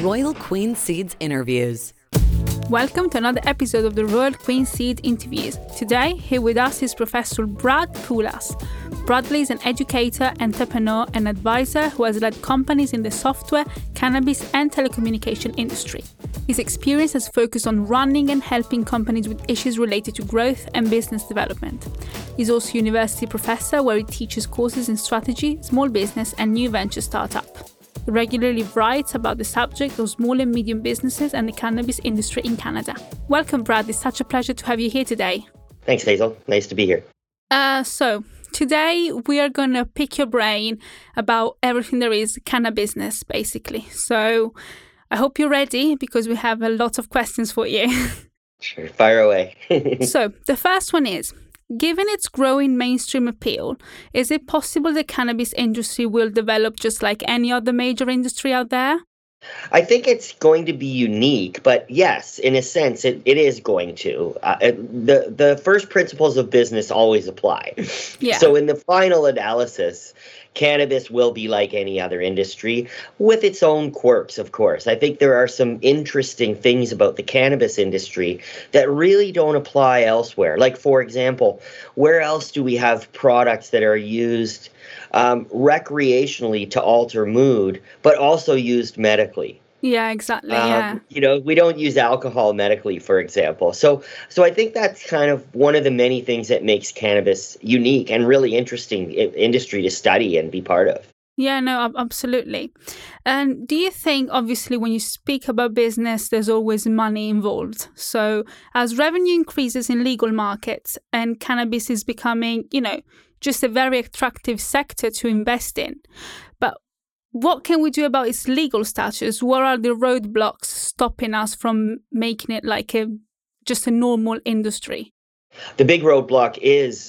Royal Queen Seeds Interviews. Welcome to another episode of the Royal Queen Seed Interviews. Today, here with us is Professor Brad Poulas. Bradley is an educator, entrepreneur, and advisor who has led companies in the software, cannabis, and telecommunication industry. His experience has focused on running and helping companies with issues related to growth and business development. He's also a university professor where he teaches courses in strategy, small business, and new venture startup. He regularly writes about the subject of small and medium businesses and the cannabis industry in Canada. Welcome, Brad. It's such a pleasure to have you here today. Thanks, Hazel. Nice to be here. So today we are going to pick your brain about everything there is cannabis business, basically. So I hope you're ready because we have a lot of questions for you. Sure, fire away. So the first one is, given its growing mainstream appeal, is it possible the cannabis industry will develop just like any other major industry out there? I think it's going to be unique, but yes, in a sense, it is going to. The first principles of business always apply. Yeah. So in the final analysis, cannabis will be like any other industry with its own quirks, of course. I think there are some interesting things about the cannabis industry that really don't apply elsewhere. Like, for example, where else do we have products that are used recreationally to alter mood, but also used medically? Yeah, exactly. Yeah. We don't use alcohol medically, for example. So I think that's kind of one of the many things that makes cannabis unique and really interesting industry to study and be part of. Yeah, no, absolutely. And do you think, obviously, when you speak about business, there's always money involved? So as revenue increases in legal markets and cannabis is becoming, just a very attractive sector to invest in. But what can we do about its legal status? What are the roadblocks stopping us from making it like just a normal industry? The big roadblock is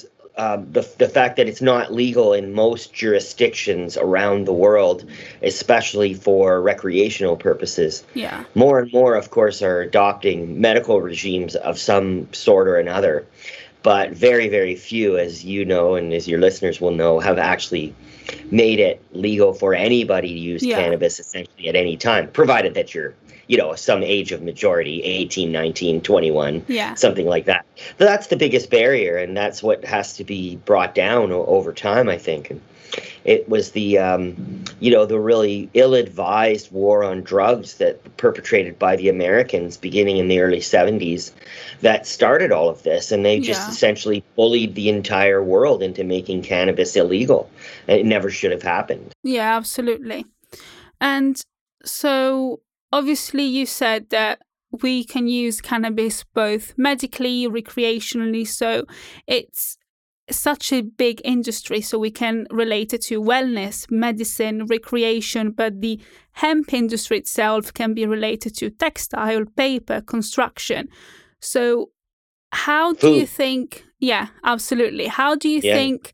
the fact that it's not legal in most jurisdictions around the world, especially for recreational purposes. Yeah. More and more, of course, are adopting medical regimes of some sort or another. But very, very few, as you know, and as your listeners will know, have actually made it legal for anybody to use cannabis essentially at any time, provided that you're, some age of majority, 18, 19, 21, something like that. But that's the biggest barrier, and that's what has to be brought down over time, I think. And it was the really ill-advised war on drugs that perpetrated by the Americans beginning in the early 70s that started all of this. And they just essentially bullied the entire world into making cannabis illegal. And it never should have happened. Yeah, absolutely. And so obviously you said that we can use cannabis both medically, recreationally. So it's such a big industry, so we can relate it to wellness, medicine, recreation, but the hemp industry itself can be related to textile, paper, construction. So how do you think, absolutely. How do you think,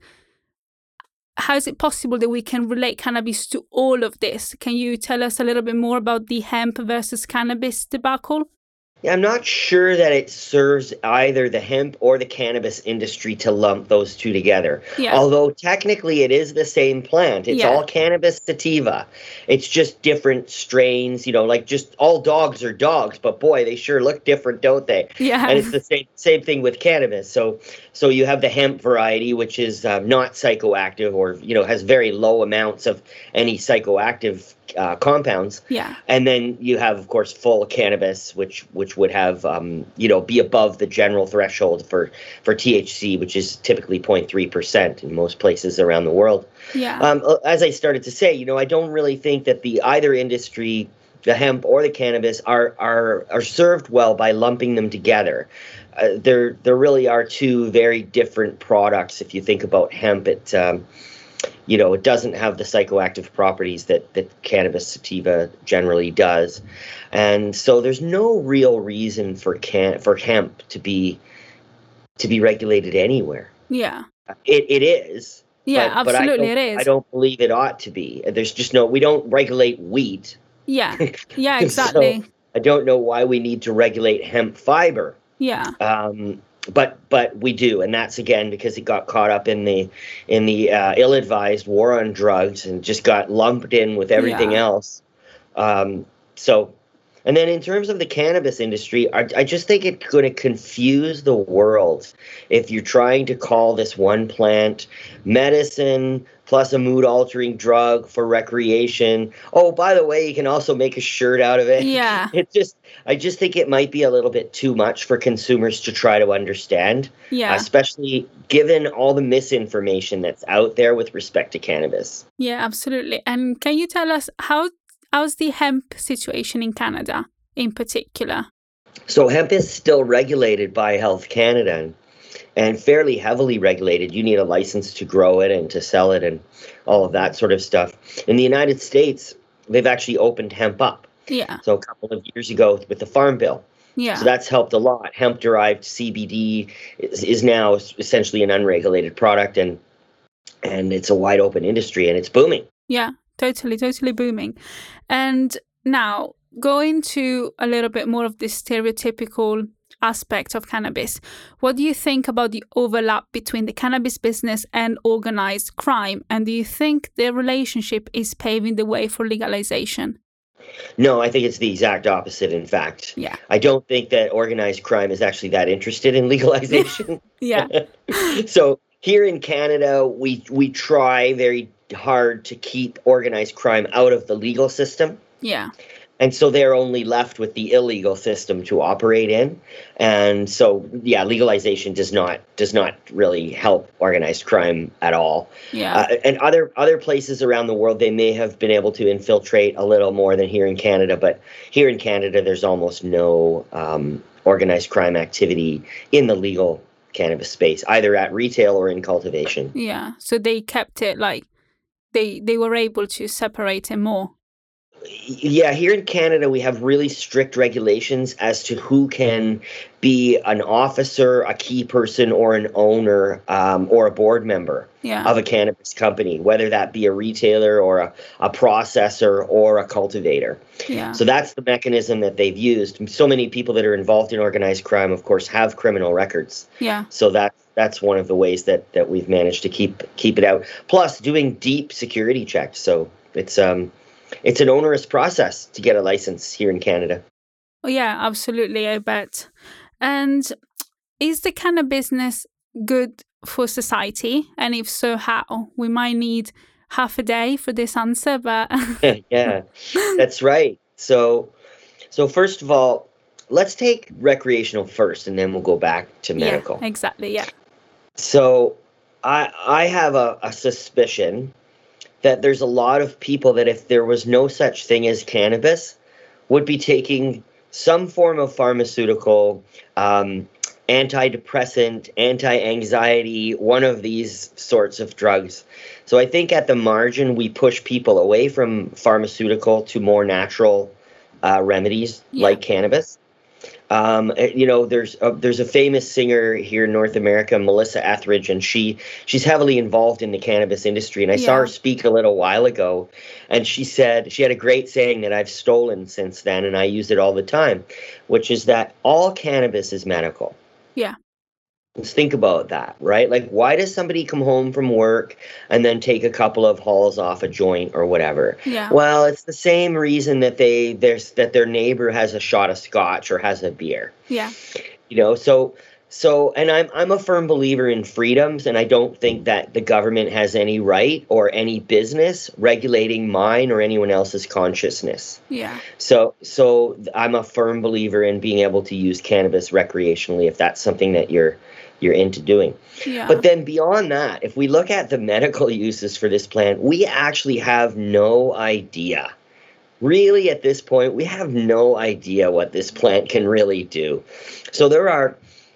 how is it possible that we can relate cannabis to all of this? Can you tell us a little bit more about the hemp versus cannabis debacle? Yeah, I'm not sure that it serves either the hemp or the cannabis industry to lump those two together. Yeah. Although technically it is the same plant. It's all cannabis sativa. It's just different strains, like just all dogs are dogs, but boy, they sure look different, don't they? Yeah. And it's the same thing with cannabis. So you have the hemp variety, which is not psychoactive or, has very low amounts of any psychoactive compounds. Yeah. And then you have, of course, full cannabis, which would have, be above the general threshold for THC, which is typically 0.3% in most places around the world. Yeah. As I started to say, I don't really think that either industry, the hemp or the cannabis, are served well by lumping them together. There really are two very different products. If you think about hemp, it doesn't have the psychoactive properties that cannabis sativa generally does. And so there's no real reason for hemp to be regulated anywhere. Yeah. It is. Yeah, absolutely it is. I don't believe it ought to be. There's just we don't regulate wheat. Yeah. Yeah, exactly. So I don't know why we need to regulate hemp fiber. Yeah. But we do, and that's again because it got caught up in the ill-advised war on drugs and just got lumped in with everything else. So, and then in terms of the cannabis industry, I just think it's going to confuse the world if you're trying to call this one plant medicine plus a mood altering drug for recreation. Oh, by the way, you can also make a shirt out of it. Yeah. I just think it might be a little bit too much for consumers to try to understand, Yeah. especially given all the misinformation that's out there with respect to cannabis. Yeah, absolutely. And can you tell us how's the hemp situation in Canada in particular? So hemp is still regulated by Health Canada and fairly heavily regulated. You need a license to grow it and to sell it and all of that sort of stuff. In the United States, they've actually opened hemp up. Yeah. So a couple of years ago with the Farm Bill. Yeah. So that's helped a lot. Hemp-derived CBD is now essentially an unregulated product, and it's a wide open industry, and it's booming. Yeah, totally booming. And now, going to a little bit more of the stereotypical aspect of cannabis, what do you think about the overlap between the cannabis business and organized crime? And do you think the relationship is paving the way for legalization? No, I think it's the exact opposite, in fact. Yeah. I don't think that organized crime is actually that interested in legalization. Yeah. So here in Canada, we try very hard to keep organized crime out of the legal system. Yeah. And so they're only left with the illegal system to operate in. And so, yeah, legalization does not really help organized crime at all. Yeah. And other places around the world, they may have been able to infiltrate a little more than here in Canada. But here in Canada, there's almost no organized crime activity in the legal cannabis space, either at retail or in cultivation. Yeah. So they kept it like they were able to separate it more. Yeah, here in Canada, we have really strict regulations as to who can be an officer, a key person, or an owner, or a board member of a cannabis company, whether that be a retailer or a processor or a cultivator. Yeah. So that's the mechanism that they've used. So many people that are involved in organized crime, of course, have criminal records. Yeah. So that's one of the ways that we've managed to keep it out. Plus, doing deep security checks. So it's an onerous process to get a license here in Canada. Oh, yeah, absolutely, I bet. And is the cannabis business good for society? And if so, how? We might need half a day for this answer, but... Yeah, that's right. So first of all, let's take recreational first, and then we'll go back to medical. Yeah, exactly, yeah. So I have a suspicion that there's a lot of people that if there was no such thing as cannabis would be taking some form of pharmaceutical, antidepressant, anti-anxiety, one of these sorts of drugs. So I think at the margin, we push people away from pharmaceutical to more natural remedies like cannabis. There's a famous singer here in North America, Melissa Etheridge, and she's heavily involved in the cannabis industry. And I saw her speak a little while ago, and she said she had a great saying that I've stolen since then, and I use it all the time, which is that all cannabis is medical. Yeah. Let's think about that, right? Like, why does somebody come home from work and then take a couple of hauls off a joint or whatever? Yeah. Well, it's the same reason that their neighbor has a shot of scotch or has a beer. Yeah. So, and I'm a firm believer in freedoms, and I don't think that the government has any right or any business regulating mine or anyone else's consciousness. Yeah. So I'm a firm believer in being able to use cannabis recreationally if that's something that you're into doing. Yeah. But then beyond that, if we look at the medical uses for this plant, we actually have no idea. Really, at this point, we have no idea what this plant can really do. So there are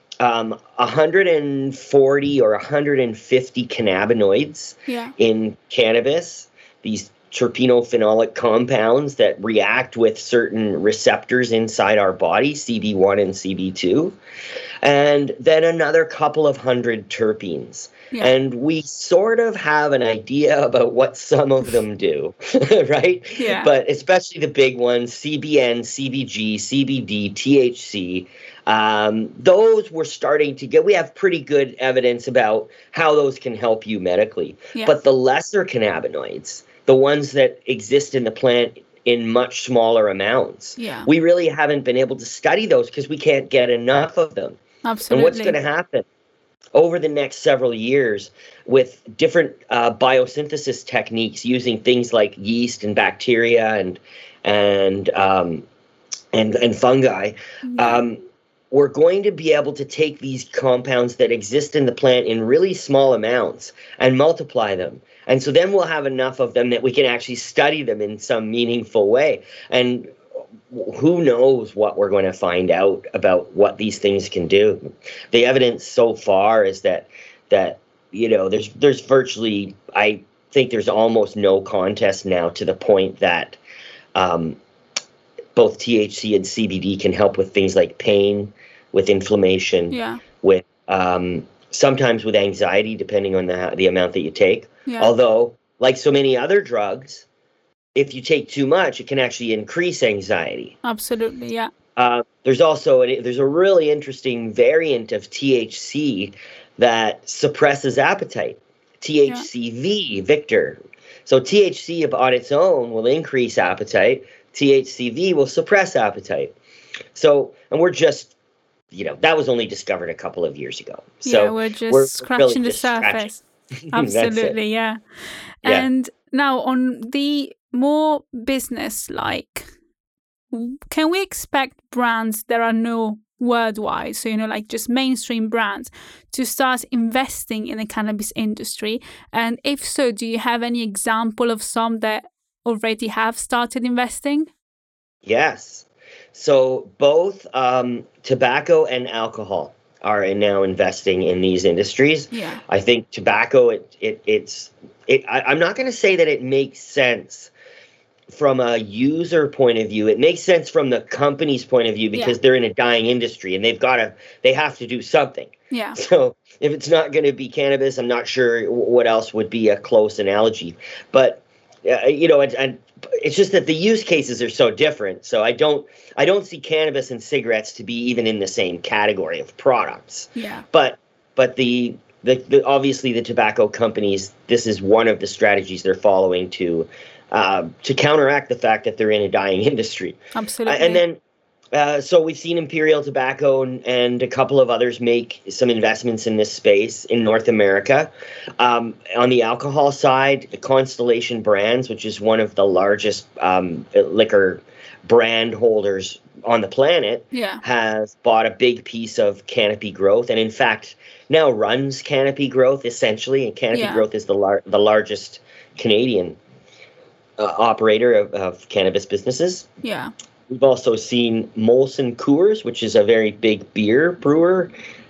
140 or 150 cannabinoids in cannabis, these terpenophenolic compounds that react with certain receptors inside our body, CB1 and CB2, and then another couple of hundred terpenes. Yeah. And we sort of have an idea about what some of them do, right? Yeah. But especially the big ones, CBN, CBG, CBD, THC, those we're starting to get. We have pretty good evidence about how those can help you medically. Yeah. But the lesser cannabinoids, the ones that exist in the plant in much smaller amounts. Yeah. We really haven't been able to study those because we can't get enough of them. Absolutely. And what's going to happen over the next several years with different biosynthesis techniques using things like yeast and bacteria and fungi, we're going to be able to take these compounds that exist in the plant in really small amounts and multiply them. And so then we'll have enough of them that we can actually study them in some meaningful way. And who knows what we're going to find out about what these things can do. The evidence so far is that there's virtually, I think there's almost no contest now to the point that both THC and CBD can help with things like pain, with inflammation, with sometimes with anxiety, depending on the amount that you take. Yeah. Although, like so many other drugs, if you take too much, it can actually increase anxiety. Absolutely, yeah. There's a really interesting variant of THC that suppresses appetite. THCV, Victor. So THC on its own will increase appetite. THCV will suppress appetite. So, and we're just, that was only discovered a couple of years ago. So we're just scratching the surface. Absolutely, yeah. And now on the more business-like, can we expect brands that are known worldwide, so like just mainstream brands, to start investing in the cannabis industry? And if so, do you have any example of some that already have started investing? Yes. So both tobacco and alcohol are now investing in these industries. Yeah. I think tobacco, I'm not going to say that it makes sense from a user point of view. It makes sense from the company's point of view because they're in a dying industry and they have to do something. Yeah. So if it's not going to be cannabis, I'm not sure what else would be a close analogy. But and it's just that the use cases are so different. So I don't see cannabis and cigarettes to be even in the same category of products. Yeah. But the obviously the tobacco companies, this is one of the strategies they're following to counteract the fact that they're in a dying industry. Absolutely. And then so we've seen Imperial Tobacco and a couple of others make some investments in this space in North America. On the alcohol side, Constellation Brands, which is one of the largest liquor brand holders on the planet, has bought a big piece of Canopy Growth, and in fact now runs Canopy Growth essentially. And Canopy Growth is the largest Canadian operator of cannabis businesses. Yeah. We've also seen Molson Coors, which is a very big beer brewer,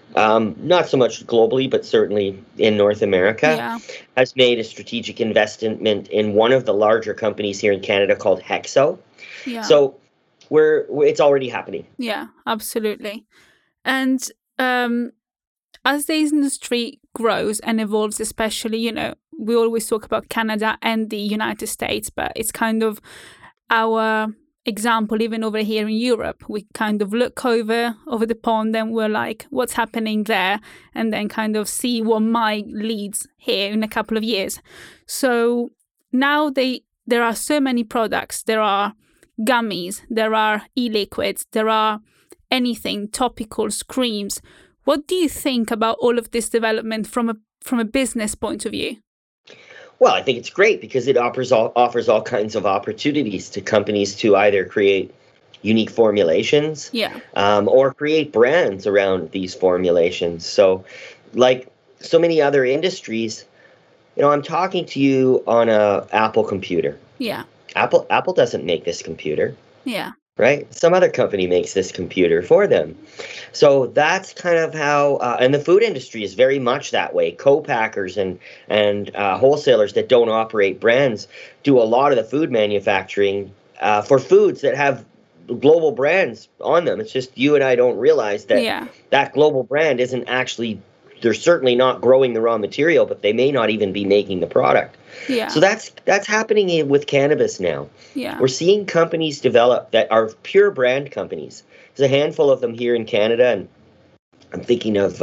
not so much globally, but certainly in North America, has made a strategic investment in one of the larger companies here in Canada called Hexo. Yeah. So it's already happening. Yeah, absolutely. And as the industry grows and evolves, especially, we always talk about Canada and the United States, but it's kind of our example even over here in Europe. We kind of look over the pond and we're like, what's happening there? And then kind of see what might lead here in a couple of years. So now there are so many products. There are gummies, there are e-liquids, there are anything, topicals, creams. What do you think about all of this development from a business point of view? Well, I think it's great because it offers all kinds of opportunities to companies to either create unique formulations, or create brands around these formulations. So, like so many other industries, I'm talking to you on a Apple computer. Yeah. Apple doesn't make this computer. Yeah. Right? Some other company makes this computer for them. So that's kind of how, and the food industry is very much that way. Co-packers and wholesalers that don't operate brands do a lot of the food manufacturing for foods that have global brands on them. It's just you and I don't realize that that global brand isn't actually, they're certainly not growing the raw material, but they may not even be making the product. Yeah. So that's happening with cannabis now. Yeah. We're seeing companies develop that are pure brand companies. There's a handful of them here in Canada, and I'm thinking of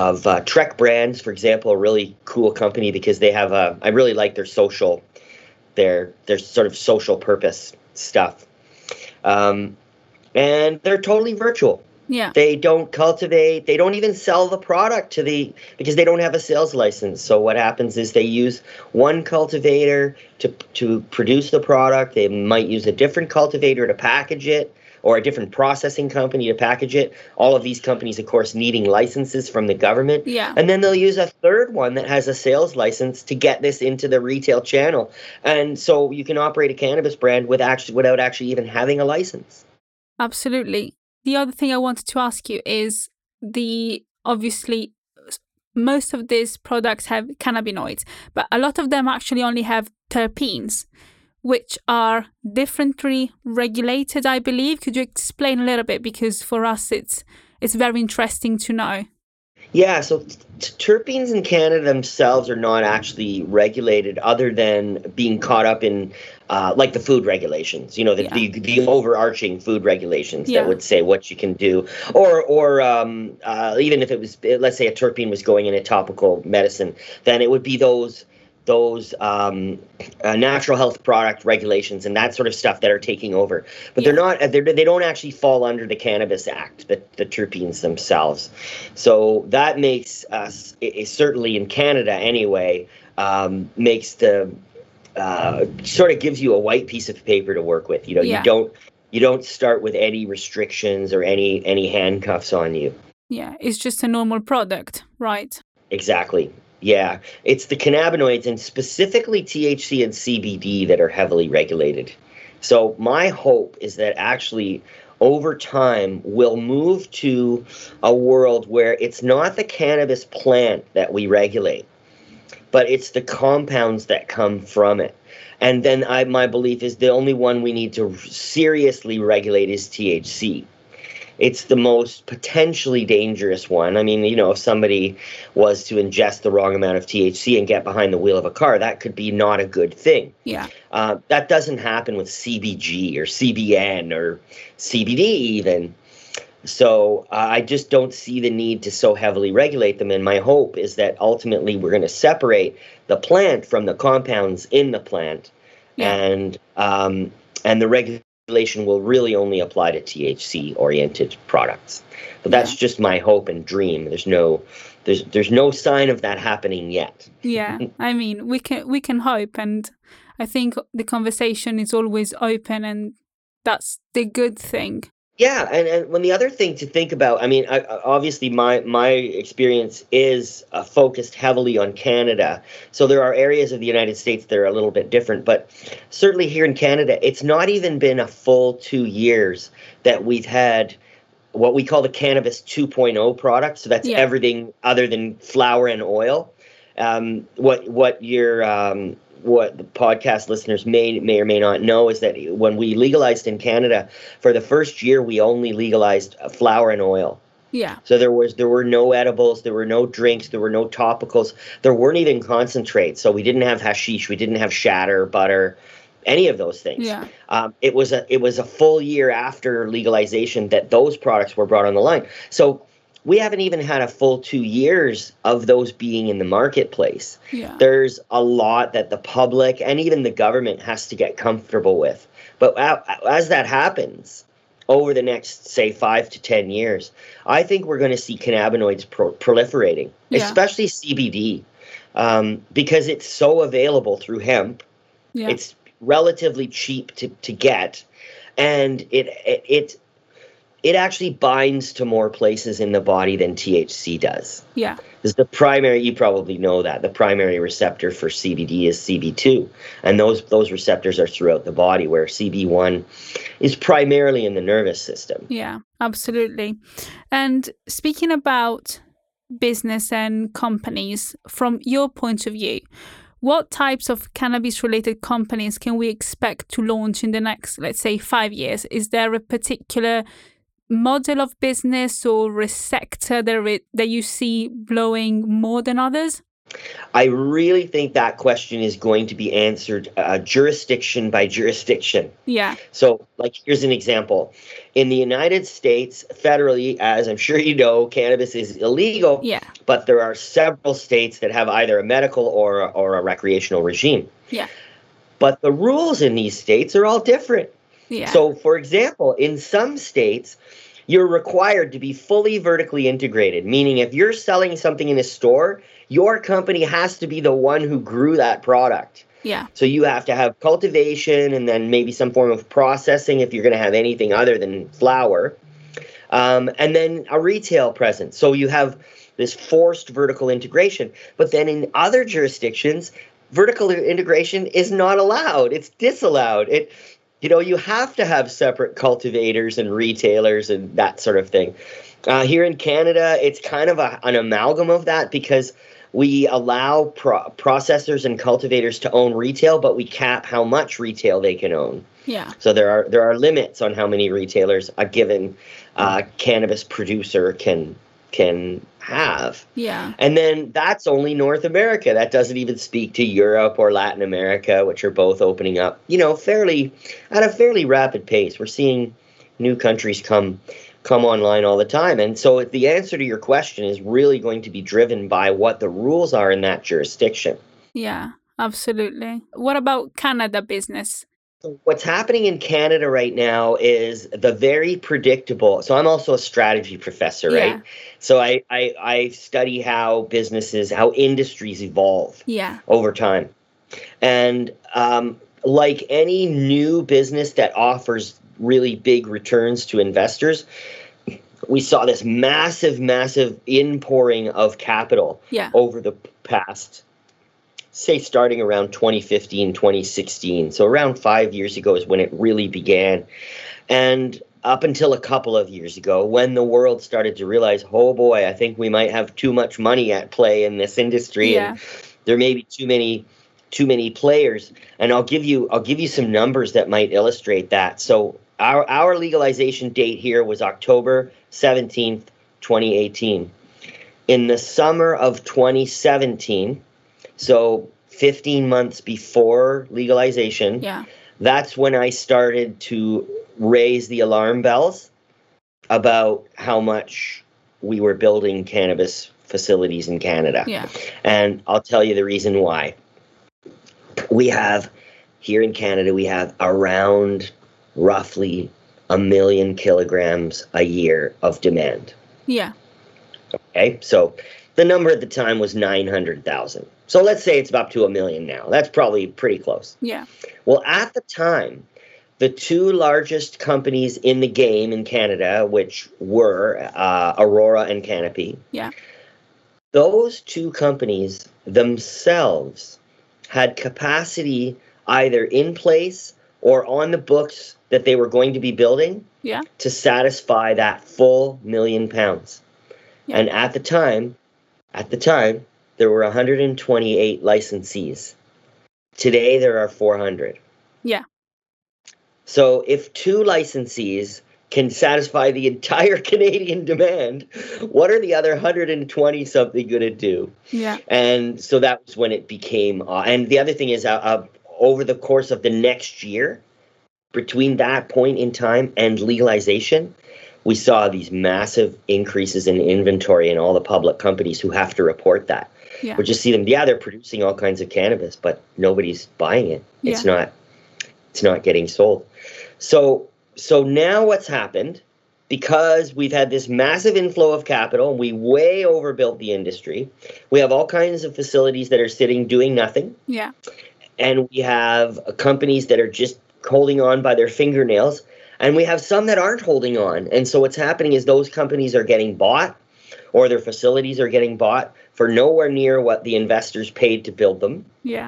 Trek Brands, for example, a really cool company because they have I really like their social their sort of social purpose stuff. And they're totally virtual. Yeah. They don't cultivate, they don't even sell the product because they don't have a sales license. So what happens is they use one cultivator to produce the product. They might use a different cultivator to package it, or a different processing company to package it. All of these companies, of course, needing licenses from the government. Yeah. And then they'll use a third one that has a sales license to get this into the retail channel. And so you can operate a cannabis brand without actually even having a license. Absolutely. The other thing I wanted to ask you is obviously most of these products have cannabinoids, but a lot of them actually only have terpenes, which are differently regulated, I believe. Could you explain a little bit? Because for us, it's very interesting to know. Yeah, so terpenes in Canada themselves are not actually regulated, other than being caught up in like the food regulations, the overarching food regulations that would say what you can do, or even if it was, let's say a terpene was going in a topical medicine, then it would be those natural health product regulations and that sort of stuff that are taking over. But they don't actually fall under the Cannabis Act, the terpenes themselves. So that makes us, certainly in Canada anyway, makes the sort of gives you a white piece of paper to work with. You don't start with any restrictions or any handcuffs on you. Yeah, it's just a normal product, right? Exactly. Yeah, it's the cannabinoids, and specifically THC and CBD, that are heavily regulated. So my hope is that actually over time we'll move to a world where it's not the cannabis plant that we regulate, but it's the compounds that come from it. And then my belief is the only one we need to seriously regulate is THC. It's the most potentially dangerous one. I mean, if somebody was to ingest the wrong amount of THC and get behind the wheel of a car, that could be not a good thing. Yeah. That doesn't happen with CBG or CBN or CBD even. So I just don't see the need to so heavily regulate them. And my hope is that ultimately we're going to separate the plant from the compounds in the plant, and the regulation will really only apply to THC-oriented products. But that's just my hope and dream. There's no sign of that happening yet. Yeah, I mean, we can hope, and I think the conversation is always open, and that's the good thing. Yeah, and when the other thing to think about, I mean, obviously my experience is focused heavily on Canada. So there are areas of the United States that are a little bit different. But certainly here in Canada, it's not even been a full 2 years that we've had what we call the Cannabis 2.0 product. So that's everything other than flower and oil. What the podcast listeners may or may not know is that when we legalized in Canada, for the first year, we only legalized flower and oil. Yeah. So there were no edibles, there were no drinks, there were no topicals, there weren't even concentrates. So we didn't have hashish, we didn't have shatter, butter, any of those things. Yeah. It was a full year after legalization that those products were brought on the line. So we haven't even had a full 2 years of those being in the marketplace. Yeah. There's a lot that the public and even the government has to get comfortable with. But as that happens over the next, say, 5 to 10 years, I think we're going to see cannabinoids proliferating, especially CBD, because it's so available through hemp. Yeah. It's relatively cheap to get, and it actually binds to more places in the body than THC does. Yeah. Because the primary, you probably know that, the primary receptor for CBD is CB2. And those receptors are throughout the body, where CB1 is primarily in the nervous system. Yeah, absolutely. And speaking about business and companies, from your point of view, what types of cannabis-related companies can we expect to launch in the next, let's say, 5 years? Is there a particular model of business or a sector that you see blowing more than others? I really think that question is going to be answered jurisdiction by jurisdiction. Yeah. So, here's an example. In the United States, federally, as I'm sure you know, cannabis is illegal. Yeah. But there are several states that have either a medical or a recreational regime. Yeah. But the rules in these states are all different. Yeah. So, for example, in some states, you're required to be fully vertically integrated, meaning if you're selling something in a store, your company has to be the one who grew that product. Yeah. So you have to have cultivation and then maybe some form of processing if you're going to have anything other than flour. And then a retail presence. So you have this forced vertical integration. But then in other jurisdictions, vertical integration is not allowed. It's disallowed. You have to have separate cultivators and retailers and that sort of thing. Here in Canada, it's kind of an amalgam of that because we allow processors and cultivators to own retail, but we cap how much retail they can own. Yeah. So there are limits on how many retailers a given cannabis producer can have. Yeah. And then that's only North America. That doesn't even speak to Europe or Latin America, which are both opening up, at a fairly rapid pace. We're seeing new countries come online all the time. And so the answer to your question is really going to be driven by what the rules are in that jurisdiction. Yeah, absolutely. What about Canada business? What's happening in Canada right now is the very predictable. So I'm also a strategy professor, right? Yeah. So I study how industries evolve over time. And like any new business that offers really big returns to investors, we saw this massive inpouring of capital over the past, say, starting around 2015, 2016. So around 5 years ago is when it really began. And up until a couple of years ago, when the world started to realize, oh boy, I think we might have too much money at play in this industry, and there may be too many players. And I'll give you some numbers that might illustrate that. So our legalization date here was October 17th, 2018. In the summer of 2017, so 15 months before legalization, that's when I started to raise the alarm bells about how much we were building cannabis facilities in Canada. Yeah. And I'll tell you the reason why. Here in Canada, we have around roughly 1 million kilograms a year of demand. Yeah. Okay, so the number at the time was 900,000. So let's say it's up to 1 million now. That's probably pretty close. Yeah. Well, at the time, the two largest companies in the game in Canada, which were Aurora and Canopy, those two companies themselves had capacity either in place or on the books that they were going to be building to satisfy that full 1 million pounds. Yeah. And at the time, there were 128 licensees. Today, there are 400. Yeah. So if two licensees can satisfy the entire Canadian demand, what are the other 120-something going to do? Yeah. And so that was when it became... and the other thing is, over the course of the next year, between that point in time and legalization, we saw these massive increases in inventory in all the public companies who have to report that. Yeah. We just see them, they're producing all kinds of cannabis, but nobody's buying it. Yeah. It's not getting sold. So now what's happened, because we've had this massive inflow of capital, we way overbuilt the industry. We have all kinds of facilities that are sitting doing nothing. Yeah. And we have companies that are just holding on by their fingernails. And we have some that aren't holding on. And so what's happening is those companies are getting bought, or their facilities are getting bought for nowhere near what the investors paid to build them. Yeah.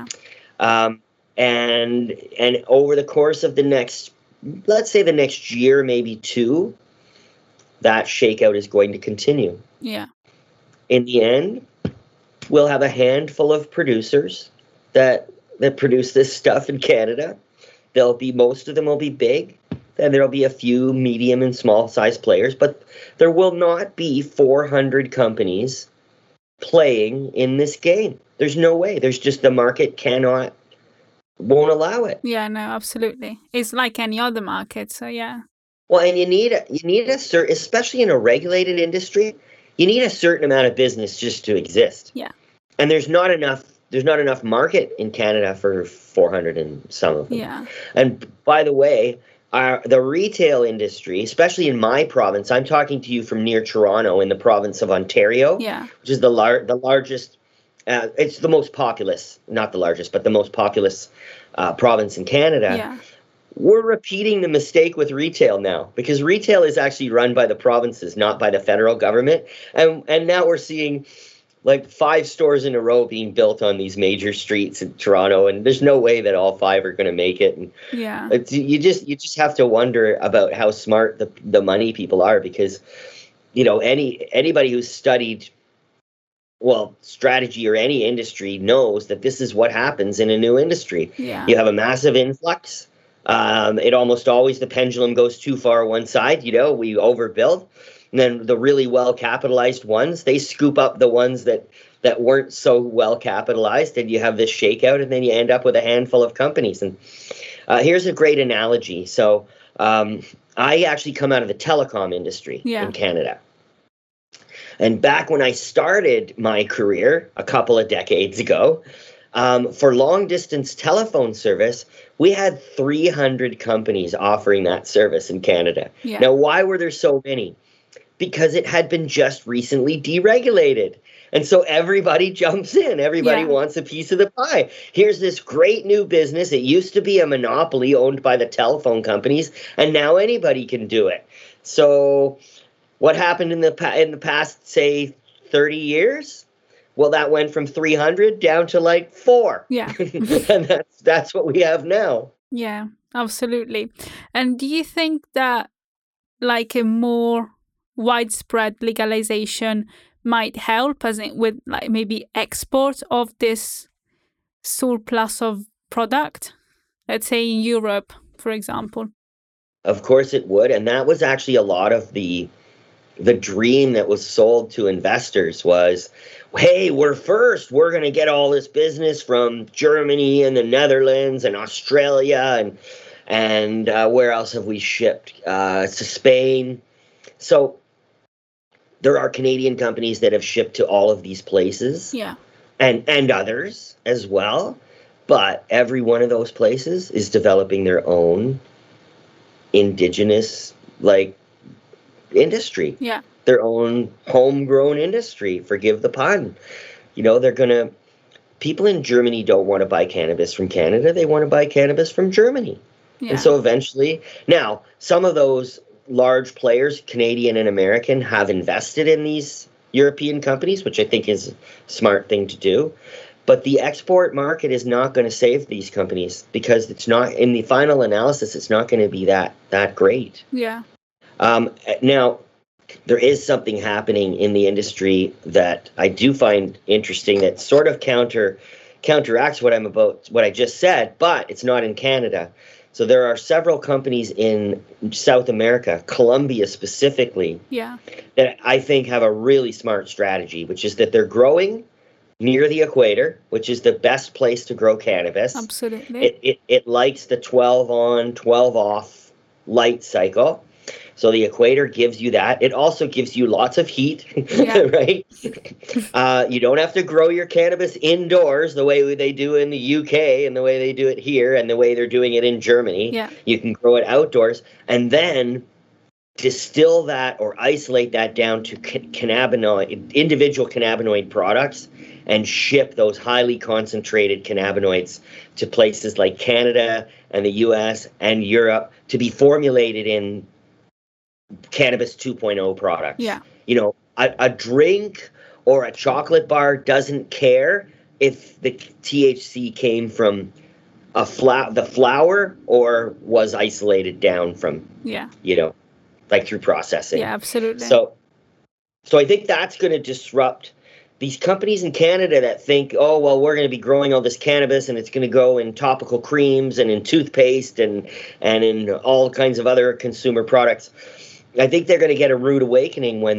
And over the course of the next year, maybe two, that shakeout is going to continue. Yeah. In the end, we'll have a handful of producers that produce this stuff in Canada. Most of them will be big, and there'll be a few medium and small size players, but there will not be 400 companies playing in this game. There's no way. There's just, the market won't allow it. Yeah, no, absolutely. It's like any other market, so yeah. Well, and you need a certain, especially in a regulated industry, you need a certain amount of business just to exist. Yeah. And there's not enough there's not enough market in Canada for 400 and some of them. Yeah. And by the way, the retail industry, especially in my province, I'm talking to you from near Toronto in the province of Ontario, Yeah. which is the largest. It's the most populous, not the largest, but the most populous province in Canada. Yeah. We're repeating the mistake with retail now, because retail is actually run by the provinces, not by the federal government. And now we're seeing like 5 stores in a row being built on these major streets in Toronto, and there's no way that all 5 are going to make it. And Yeah. you just have to wonder about how smart the money people are, because anybody who's studied strategy or any industry knows that this is what happens in a new industry. Yeah. You have a massive influx. It almost always, the pendulum goes too far one side. We overbuild. And then the really well-capitalized ones, they scoop up the ones that weren't so well-capitalized, and you have this shakeout, and then you end up with a handful of companies. And here's a great analogy. So I actually come out of the telecom industry in Canada. And back when I started my career a couple of decades ago, for long-distance telephone service, we had 300 companies offering that service in Canada. Yeah. Now, why were there so many? Because it had been just recently deregulated. And so everybody jumps in. Everybody wants a piece of the pie. Here's this great new business. It used to be a monopoly owned by the telephone companies, and now anybody can do it. So what happened in the past, say, 30 years? Well, that went from 300 down to like 4. Yeah. And that's what we have now. Yeah, absolutely. And do you think that like a more widespread legalization might help, as in with like maybe export of this surplus of product, let's say in Europe, for example? Of course it would. And that was actually a lot of the dream that was sold to investors was, hey, we're first. We're going to get all this business from Germany and the Netherlands and Australia and where else have we shipped? To Spain. So there are Canadian companies that have shipped to all of these places. Yeah. And others as well. But every one of those places is developing their own indigenous, industry. Yeah. Their own homegrown industry, forgive the pun. People in Germany don't want to buy cannabis from Canada. They want to buy cannabis from Germany. Yeah. And so eventually, now, some of those large players, Canadian and American, have invested in these European companies, which I think is a smart thing to do. But the export market is not going to save these companies, because it's not, in the final analysis, it's not going to be that great. Yeah. Now, there is something happening in the industry that I do find interesting that sort of counteracts what I just said, but it's not in Canada. So there are several companies in South America, Colombia specifically, that I think have a really smart strategy, which is that they're growing near the equator, which is the best place to grow cannabis. Absolutely. It likes the 12 on, 12 off light cycle. So the equator gives you that. It also gives you lots of heat, right? You don't have to grow your cannabis indoors the way they do in the UK and the way they do it here and the way they're doing it in Germany. Yeah. You can grow it outdoors and then distill that or isolate that down to individual cannabinoid products and ship those highly concentrated cannabinoids to places like Canada and the US and Europe to be formulated in cannabis 2.0 products. Yeah. A drink or a chocolate bar doesn't care if the THC came from the flower or was isolated down from, through processing. Yeah, absolutely. So I think that's going to disrupt these companies in Canada that think, oh, well, we're going to be growing all this cannabis and it's going to go in topical creams and in toothpaste and in all kinds of other consumer products. I think they're going to get a rude awakening when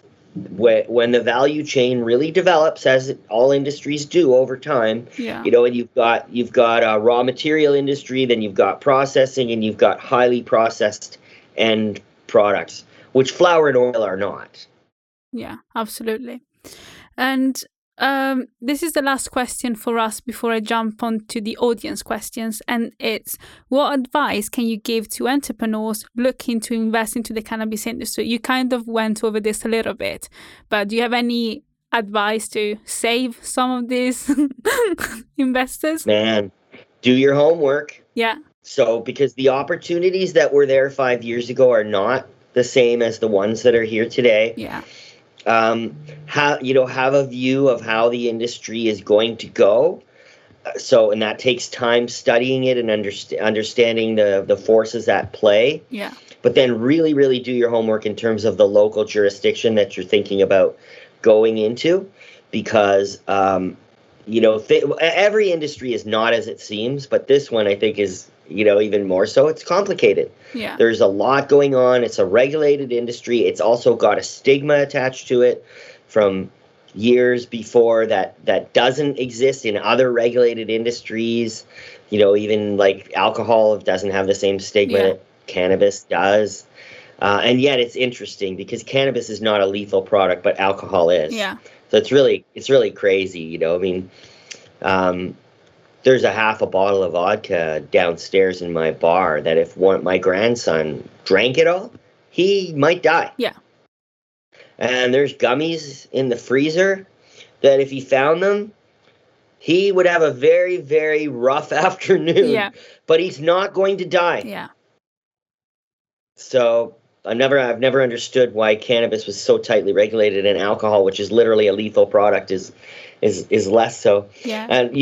the value chain really develops, as all industries do over time. Yeah. And you've got a raw material industry, then you've got processing, and you've got highly processed end products, which flour and oil are not. Yeah, absolutely. And This is the last question for us before I jump on to the audience questions. And it's, what advice can you give to entrepreneurs looking to invest into the cannabis industry? You kind of went over this a little bit, but do you have any advice to save some of these investors? Man, do your homework. Yeah. So, because the opportunities that were there 5 years ago are not the same as the ones that are here today. Yeah. Have a view of how the industry is going to go. And that takes time studying it and understanding the forces at play. Yeah. But then really, really do your homework in terms of the local jurisdiction that you're thinking about going into, because every industry is not as it seems, but this one I think is even more so. It's complicated. Yeah. There's a lot going on. It's a regulated industry. It's also got a stigma attached to it from years before that doesn't exist in other regulated industries. Even like alcohol doesn't have the same stigma that cannabis does. And yet it's interesting because cannabis is not a lethal product, but alcohol is. Yeah. So it's really crazy. There's a half a bottle of vodka downstairs in my bar that if my grandson drank it all, he might die. Yeah. And there's gummies in the freezer that if he found them, he would have a very, very rough afternoon. Yeah. But he's not going to die. Yeah. So I've never understood why cannabis was so tightly regulated, and alcohol, which is literally a lethal product, is less so. Yeah. And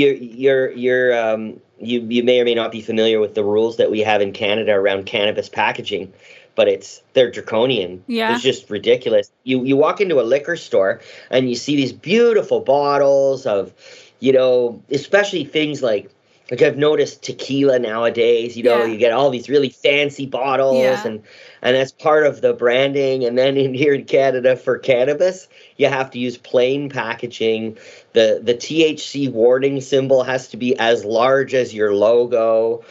you may or may not be familiar with the rules that we have in Canada around cannabis packaging, but they're draconian. Yeah. It's just ridiculous. You walk into a liquor store and you see these beautiful bottles of, especially things like I've noticed tequila nowadays, you get all these really fancy bottles and that's part of the branding. And then here in Canada for cannabis, you have to use plain packaging. The THC warning symbol has to be as large as your logo.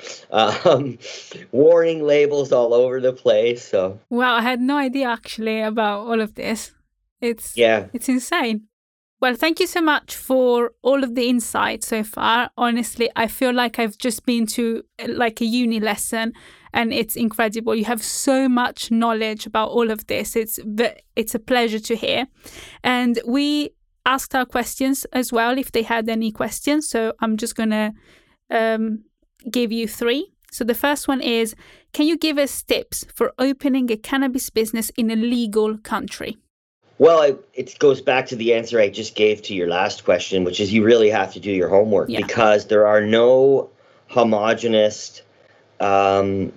Warning labels all over the place. So Wow, I had no idea actually about all of this. It's insane. Well, thank you so much for all of the insight so far. Honestly, I feel like I've just been to like a uni lesson and it's incredible. You have so much knowledge about all of this. It's a pleasure to hear. And we asked our questions as well if they had any questions. So I'm just going to give you 3. So the first one is, can you give us tips for opening a cannabis business in a legal country? Well, it goes back to the answer I just gave to your last question, which is you really have to do your homework because there are no homogenous, there's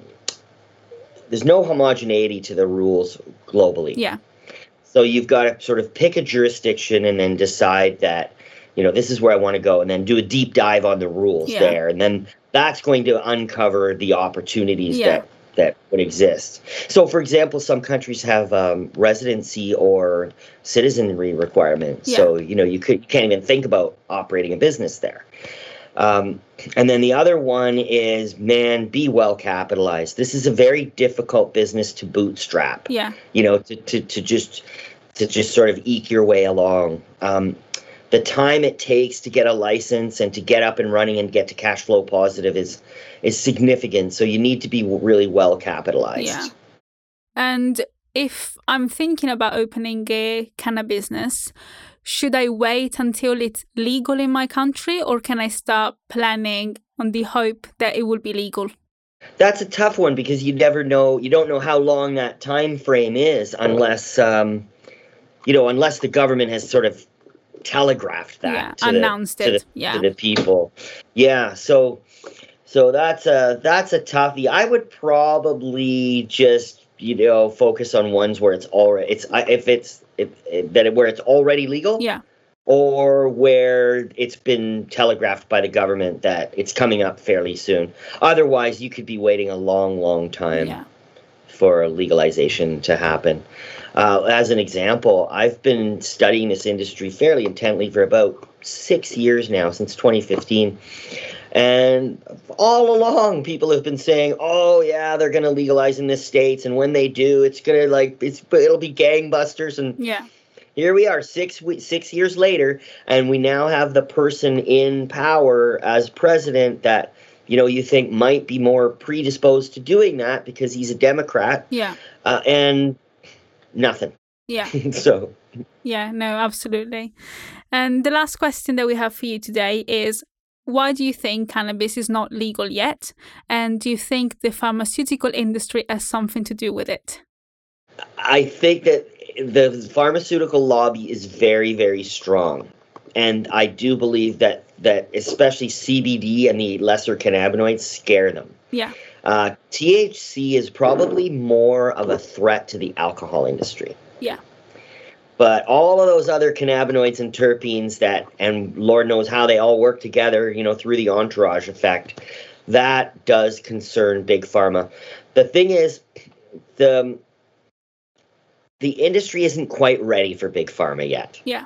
no homogeneity to the rules globally. Yeah. So you've got to sort of pick a jurisdiction and then decide that, this is where I want to go, and then do a deep dive on the rules there. And then that's going to uncover the opportunities that would exist. So, for example, some countries have residency or citizenry requirements. Yeah. So, you can't even think about operating a business there. And then the other one is, be well capitalized. This is a very difficult business to bootstrap. Yeah. To just sort of eke your way along. The time it takes to get a license and to get up and running and get to cash flow positive is significant. So you need to be really well capitalized. Yeah. And if I'm thinking about opening a cannabis business, should I wait until it's legal in my country, or can I start planning on the hope that it will be legal? That's a tough one because you never know. You don't know how long that time frame is unless, unless the government has sort of telegraphed that announced it to the people. So that's a toughie. I would probably just focus on ones where it's already where it's already legal, or where it's been telegraphed by the government that it's coming up fairly soon. Otherwise, you could be waiting a long time for legalization to happen. As an example, I've been studying this industry fairly intently for about 6 years now, since 2015. And all along, people have been saying, "Oh yeah, they're going to legalize in the States, and when they do, it's going to it'll be gangbusters." And here we are 6 years later, and we now have the person in power as president that, you think might be more predisposed to doing that because he's a Democrat. Yeah. And nothing. Yeah. So. Yeah, no, absolutely. And the last question that we have for you today is, why do you think cannabis is not legal yet? And do you think the pharmaceutical industry has something to do with it? I think that the pharmaceutical lobby is very, very strong. And I do believe that especially CBD and the lesser cannabinoids scare them. Yeah. THC is probably more of a threat to the alcohol industry. Yeah. But all of those other cannabinoids and terpenes and Lord knows how they all work together, through the entourage effect, that does concern Big Pharma. The thing is, the industry isn't quite ready for Big Pharma yet. Yeah.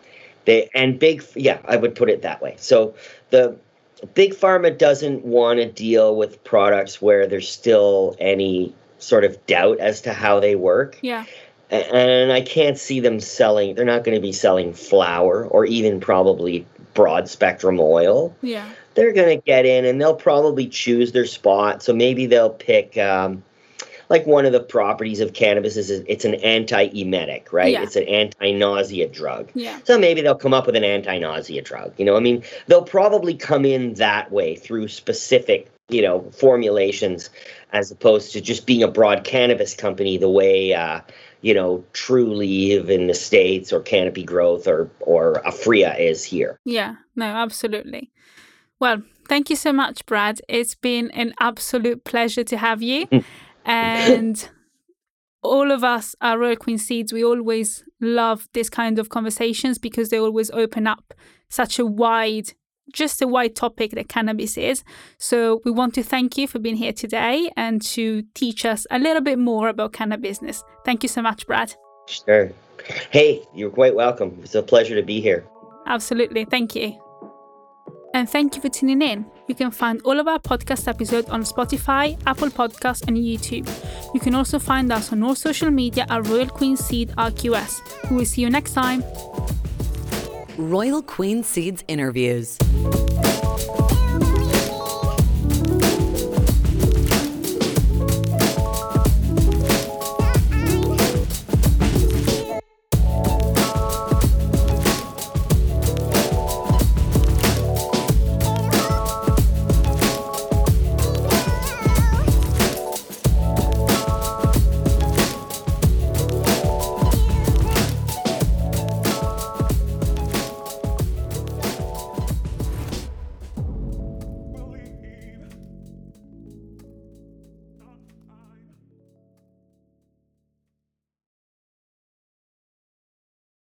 I would put it that way. So the Big Pharma doesn't want to deal with products where there's still any sort of doubt as to how they work. Yeah. And I can't see them selling. They're not going to be selling flour or even probably broad spectrum oil. Yeah. They're going to get in and they'll probably choose their spot. So maybe they'll pick, like one of the properties of cannabis is it's an anti-emetic, right? Yeah. It's an anti-nausea drug. Yeah. So maybe they'll come up with an anti-nausea drug. They'll probably come in that way through specific, formulations, as opposed to just being a broad cannabis company the way, True Leaf in the States or Canopy Growth or Aphria is here. Yeah, no, absolutely. Well, thank you so much, Brad. It's been an absolute pleasure to have you. And all of us at Royal Queen Seeds, we always love this kind of conversations because they always open up such a wide topic that cannabis is. So we want to thank you for being here today and to teach us a little bit more about cannabis business. Thank you so much, Brad. Sure. Hey, you're quite welcome. It's a pleasure to be here. Absolutely. Thank you. And thank you for tuning in. You can find all of our podcast episodes on Spotify, Apple Podcasts, and YouTube. You can also find us on all social media at Royal Queen Seed RQS. We will see you next time. Royal Queen Seeds Interviews.